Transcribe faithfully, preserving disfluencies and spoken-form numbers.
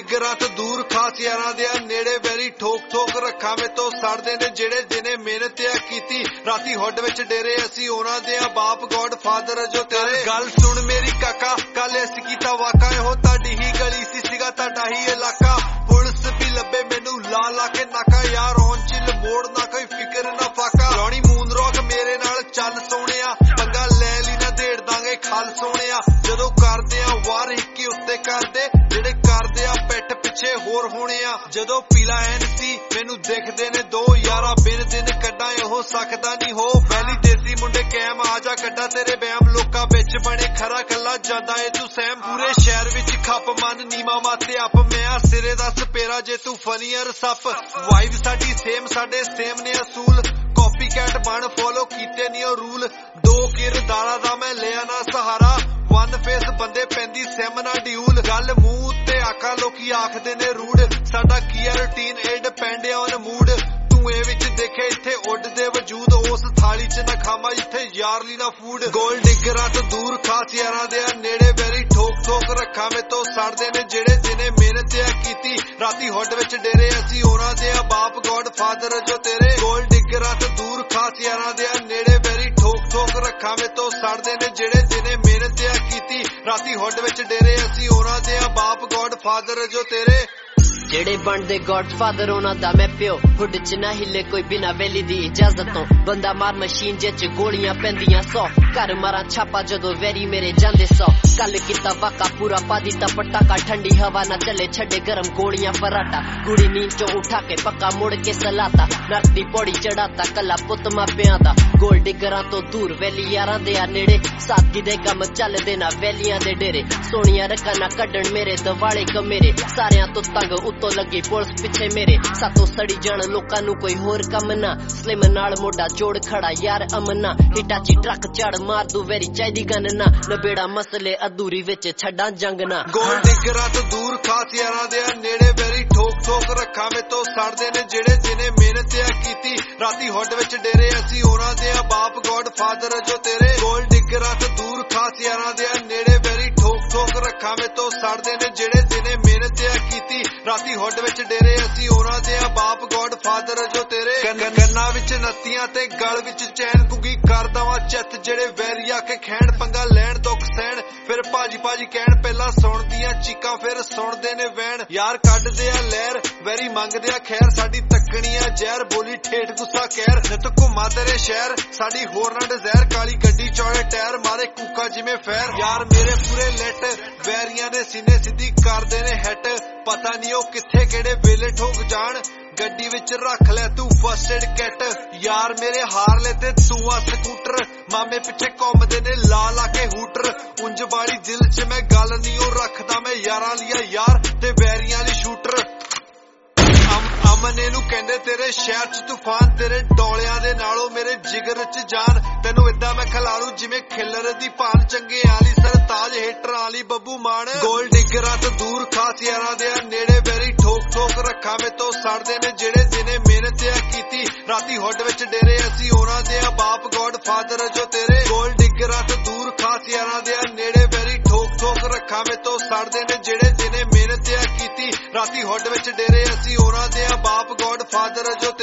डिगरां तो दूर खास यारां दे नेड़े वैरी ठोक ठोक रखा में तो सड़दे ने जेड़े जिने मेहनत आ कीती राती हुड विच डेरे असी उन्हां दे बाप गॉड फादर जो तेरे गल सुन मेरी काका कल अस कीता वाका हो ताडी ही गली सी सीगा ताडा ही इलाका पुलिस भी लब्बे मैनू ला ला के नाका यार ऑन चिल मोड़ ना कोई फिक्र ना फाका रौनी मून रॉक मेरे नाल चल सोनिया पंगा ले ली ना देड़ दांगे खाल सोनिया जदों करदे आ वार हिक्की उत्ते करदे जेड़े करदे आ पिठ पिछे होर होने आ जदों पीला एन सी मैनू देखदे ने दो यारा बिन दिन कड्डा हो सकदा नहीं हो पहली देसी मुंडे कैम आ जा कड्डा तेरे बैम लोका विच बने खरा कल्ला जांदा ए तू सैम पूरे शहर विच खप मन नीमा माते अप मैं सिरे दा सपेरा जे तू फनीयर सप वाइब साडी सेम साडे सेम ने असूल कॉपी कैट बन फॉलो कीते नहीं रूल दो किरदारा दा मैं लिया ना सहारा वन फेस बंदे पैंदी सिम ना ड्यूल गल मूंह ते आका लोकी आखदे ने रूड साडा की रूटीन ए डिपेंड ऑन मूड धुएं विच देखे इत्थे उड्डदे वजूद उस थाली च ना खामा जिथे यारली ना फूड गोल डिगरां तो दूर खास यारां दे नेड़े वैरी ठोक ठोक रखा में तो सड़दे ने जेड़े जिने मेहनत आ कीती राती हुड विच डेरे असी उन्हां दे बाप गॉड फादर जो तेरे गोल डिगरां तो दूर खास यारां दे नेड़े वैरी ठोक ठोक रखा में तो सड़दे ने जेड़े जिने मेहनत आ कीती राती हुड विच डेरे असी उन्हां दे बाप गॉड फादर जो तेरे जेड़े बनदे गॉड फादर उन्हां दा मैं प्यो हुड च ना हिले कोई बिना वेली दी इजाजत तो बंदा मार मशीन जे च गोलियां पैंदियां सौ घर मारा छापा जदों वेरी मेरे जांदे सौ कल किता वाका पूरा पा दिता पटाका ठंडी हवा ना चले छड़े गरम गोलियां फराटा कुड़ी नींद चो उठा के पक्का मुड़ के सलाता नरक दी पौड़ी चढ़ाता कला पुत मापियां दा गोल डिगरां तो दूर वैली यारां दे नेड़े सादगी दे कम चलदे ना वैलियां दे डेरे सोनिया रखा ना कड्डण मेरे दवाले कमेरे सारियां तो तंग तो लगी पुलिस पिछे मेरे सातों सड़ी जान लोकां नू कोई होर कम ना स्लिम नाल मोड़ा जोड़ खड़ा यार अमना हिटाची ट्रक चढ़ मार दू वेरी चाहिदी गन ना नबेड़ा मसले अधूरी विच छड्डां जंग ना गोल डिगरां तो दूर खास यारां दे नेड़े वेरी ठोक ठोक रखा में तो सड़दे ने जेड़े जिने मेहनत आ कीती राती हुड विच डेरे असी उन्हां दे बाप गॉड फादर जो तेरे गोल डिगरां तो दूर खास यारां दे नेड़े वेरी ठोक ठोक रखा में तो सड़दे ने जेड़े जिने मेहनत आ कीती राती हुड विच डेरे असी उन्हां दे बाप गॉड फादर जो तेरे गन्ना विच नत्तियां ते गल विच चैन कुगी कर दवां चित जेड़े वैरी आके खैण पंगा लैण दुख सहण फिर भाजी भाजी कहण पहला सुणदियां चीकां फिर सुणदे ने वैण यार कड्डदे आ लहर वैरी मंगदे आ खैर साडी तकनी आ जहर बोली ठेठ गुस्सा कहर नित घुमा तेरे शहर साडी होर ना डिजायर काली गड्डी चौड़े टायर मारे कूका जिवें फैर यार मेरे पूरे लट वैरियां दे सीने सिद्धी करदे ने हिट पता नहीं ओ किथे केड़े वेले ठोक जान गड्डी विच रख ले तू फर्स्ट एड किट यार मेरे हार ले ते तू आ स्कूटर मामे पिछे घुमदे ने ला ला के हूटर उंज वाली दिल च मैं गल नहीं ओ रखदा मैं यारां लिया यार ते वैरियां ली शूटर अमन नू कहंदे तेरे शहर च तूफान तेरे डोलियां दे नालों मेरे जिगर च जान तेनू इदा मैं खिलाड़ू जिवें खिलर दी भान चंगे आली सरताज हेटर आली बब्बू मान गोल डिगरां तो दूर खास यारां दे नेड़े वैरी ठोक ठोक रखा में तो सड़दे ने जेड़े जिने मेहनत आ कीती राती हुड विच डेरे असी उन्हां दे बाप गॉड फादर जो तेरे गोल डिगरां तो दूर खास यारां दे नेड़े वैरी ठोक ठोक रखा में तो सड़दे ने जेड़े जिने मेहनत आ कीती राती हुड विच डेरे असी उन्हां दे बाप गॉड फादर जो